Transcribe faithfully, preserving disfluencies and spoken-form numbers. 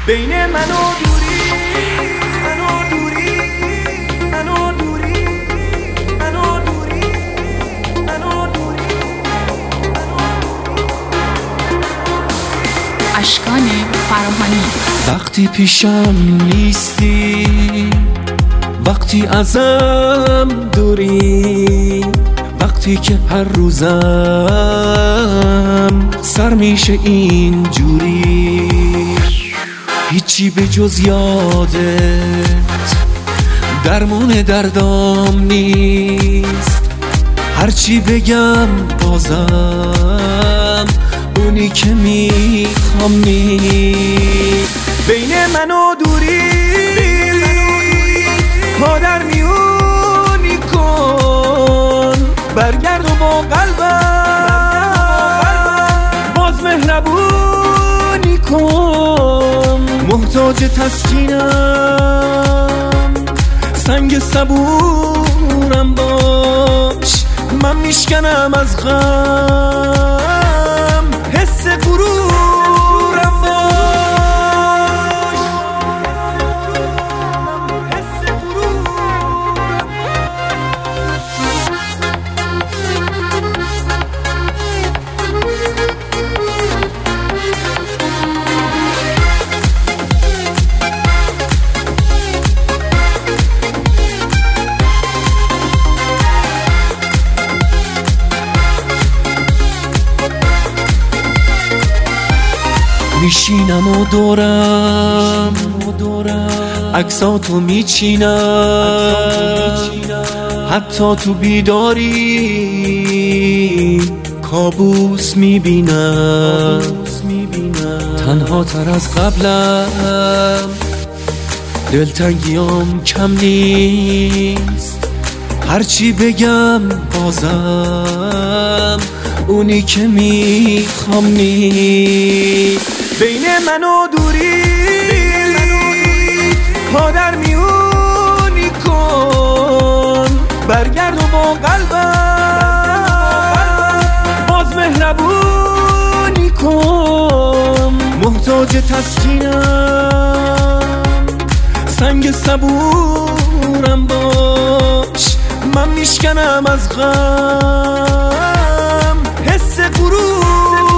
بین من و دوری، من و دوری، من و دوری، من و دوری، من و دوری. اشکان فراهانی. وقتی پیشم نیستی، وقتی ازم دوری، وقتی که هر روزم سر میشه اینجوری، هیچی به جز یادت درمون دردام نیست. هرچی بگم بازم اونی که میخوام نیست. بین من و دوری پا در میونی کن، برگرد و با قلبم باز مهربونی کن. محتاج تسکینم، سنگ صبورم باش، من میشکنم از غم، حس غرورم باش. میشینم و دورم عکساتو میچینم، حتی تو بیداری کابوس میبینم. تنها تر از قبلم، دلتنگیام کم نیست. هرچی بگم بازم اونی که میخوام نیست. بین من و دوری پا در میونی کن، برگرد و با قلبم باز مهربونی کن. محتاج تسکینم، سنگ صبورم باش، من میشکنم از غم، حس غرور